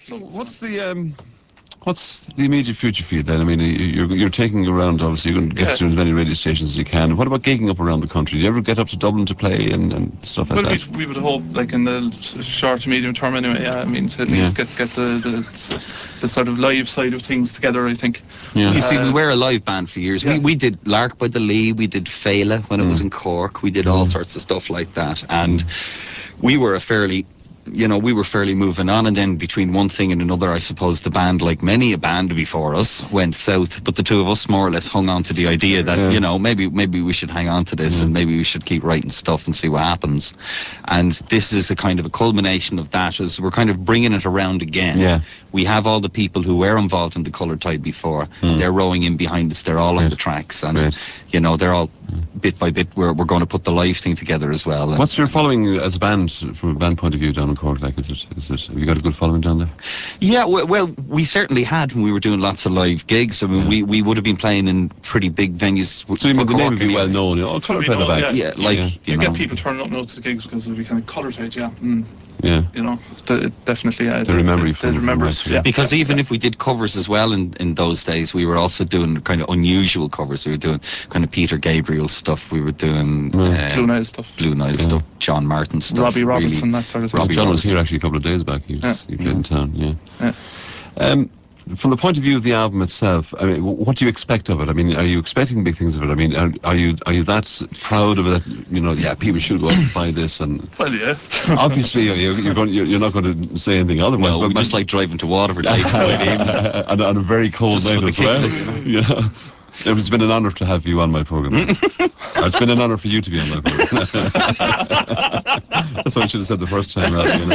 So what's the immediate future for you then? I mean, you're taking around, obviously, you're going to get to as many radio stations as you can. What about gigging up around the country? Do you ever get up to Dublin to play and stuff like that? Well, we would hope, like in the short to medium term anyway, I mean, to at least get the sort of live side of things together, I think. Yeah. You see, we were a live band for years. Yeah. We did Lark by the Lee, we did Fela when it was in Cork, we did all sorts of stuff like that, and we were fairly moving on, and then between one thing and another, I suppose the band, like many a band before us, went south, but the two of us more or less hung on to the idea that, maybe we should hang on to this and maybe we should keep writing stuff and see what happens. And this is a kind of a culmination of that, as we're kind of bringing it around again. Yeah. We have all the people who were involved in the Colour Tide before. They're rowing in behind us. They're all on the tracks, and they're all bit by bit. We're going to put the live thing together as well. What's your following as a band, from a band point of view, down in Cork? Like, is it? Have you got a good following down there? Yeah, well, we certainly had when we were doing lots of live gigs. I mean, we would have been playing in pretty big venues. So the name would be well known. Colour Tide are back. You get people turning up now to the gigs because of the kind of Colour Tide. Yeah. Definitely. They remember you from us. Yeah. Because even if we did covers as well in those days, we were also doing kind of unusual covers. We were doing kind of Peter Gabriel stuff. We were doing Blue Nile stuff, John Martin stuff, Robbie Robertson, that sort of stuff. John was here actually a couple of days back. He played in town. From the point of view of the album itself, I mean, what do you expect of it? I mean, are you expecting big things of it? I mean, are you that proud of it? People should go out and buy this. And well, yeah. Obviously, you're not going to say anything otherwise. Well, we just like driving to Waterford on a very cold night as well. It's been an honour to have you on my programme. It's been an honour for you to be on my programme. That's what I should have said the first time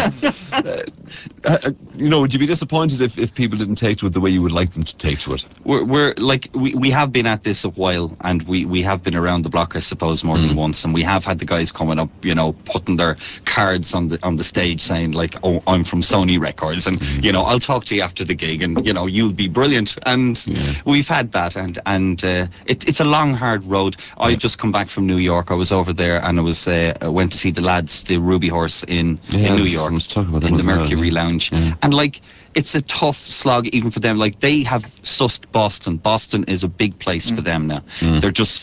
around. Would you be disappointed if people didn't take to it the way you would like them to take to it? We're like, we have been at this a while, and we have been around the block, I suppose, more than once, and we have had the guys coming up, putting their cards on the stage saying, like, oh, I'm from Sony Records, and, I'll talk to you after the gig, and, you'll be brilliant. And we've had that, and it's a long, hard road. I just come back from New York. I was over there, and I went to see the lads, the Ruby Horse in New York, in the Mercury Lounge. And like, it's a tough slog even for them. Like, they have sussed Boston. Boston is a big place for them now. They're just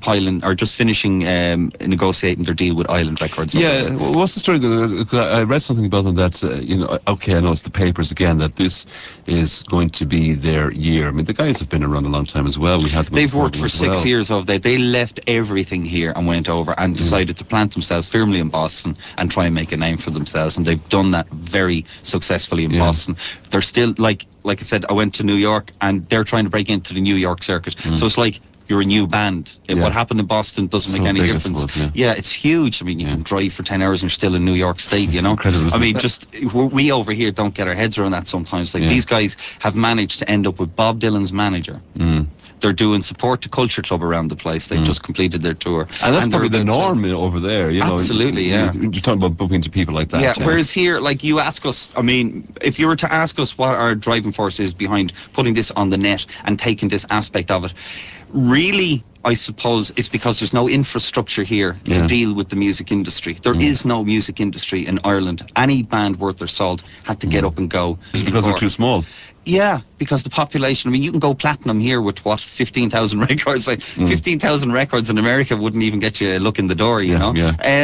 finishing negotiating their deal with Island Records. Yeah, what's the story? I read something about them that, I know it's the papers again, that this is going to be their year. I mean, the guys have been around a long time as well. They've worked for 6 years over there. They left everything here and went over and decided to plant themselves firmly in Boston and try and make a name for themselves. And they've done that very successfully in Boston. They're still, like I said, I went to New York, and they're trying to break into the New York circuit. So it's like you're a new band. What happened in Boston doesn't make any difference. I suppose, it's huge. I mean, you can drive for 10 hours and you're still in New York State, It's incredible, I mean, we over here don't get our heads around that sometimes. Like, these guys have managed to end up with Bob Dylan's manager. They're doing Support to Culture Club around the place. They've just completed their tour. And that's probably the norm over there, Absolutely, You're talking about bumping into people like that. Yeah, whereas here, like, you ask us, I mean, if you were to ask us what our driving force is behind putting this on the net and taking this aspect of it, really, I suppose it's because there's no infrastructure here to deal with the music industry. There is no music industry in Ireland. Any band worth their salt had to get up and go. It's because they're too small. Yeah, because the population, I mean, you can go platinum here with, 15,000 records. Like, 15,000 records in America wouldn't even get you a look in the door, you know?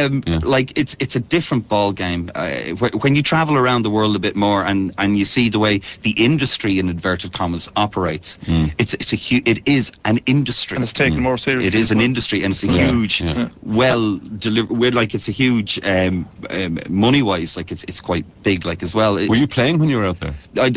Like, it's a different ball game. When you travel around the world a bit more and you see the way the industry, in inverted commas, operates, it is an industry. And it's taken more seriously. It is an industry, and it's a huge, well-delivered, like, it's a huge, money-wise, like, it's quite big, like, as well. Were you playing when you were out there?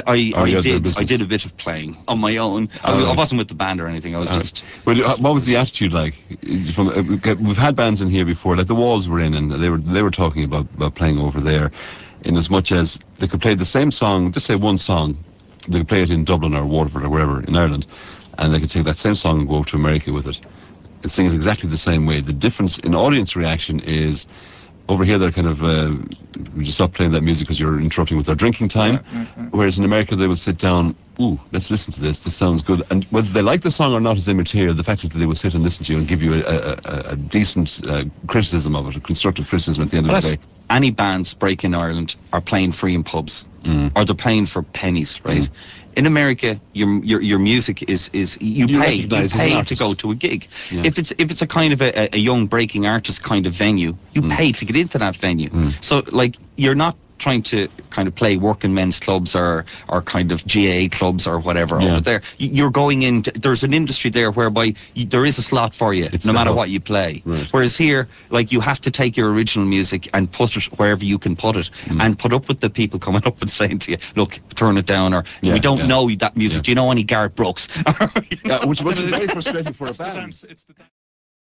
I did a bit of playing on my own. I wasn't with the band or anything. I was just. Well, what was the attitude like? We've had bands in here before, like the Walls were in, and they were talking about playing over there, in as much as they could play the same song, just say one song, they could play it in Dublin or Waterford or wherever in Ireland, and they could take that same song and go over to America with it and sing it exactly the same way. The difference in audience reaction is, over here they're kind of, we just stop playing that music because you're interrupting with their drinking time, whereas in America they would sit down, ooh, let's listen to this sounds good, and whether they like the song or not is immaterial. The fact is that they will sit and listen to you and give you a decent criticism of it, a constructive criticism at the end of the day. any bands break in Ireland are playing free in pubs, or they're playing for pennies, right? In America, your music is you pay to go to a gig. Yeah. If it's a kind of a young breaking artist kind of venue, you pay to get into that venue. So like you're not trying to kind of play working men's clubs or kind of GAA clubs or whatever over there. You're going in. There's an industry there whereby there is a slot for you, no matter what you play. Right. Whereas here, like you have to take your original music and put it wherever you can put it, and put up with the people coming up and saying to you, "Look, turn it down," or "We don't know that music. Do you know any Garth Brooks?" Which must be very frustrating for a band.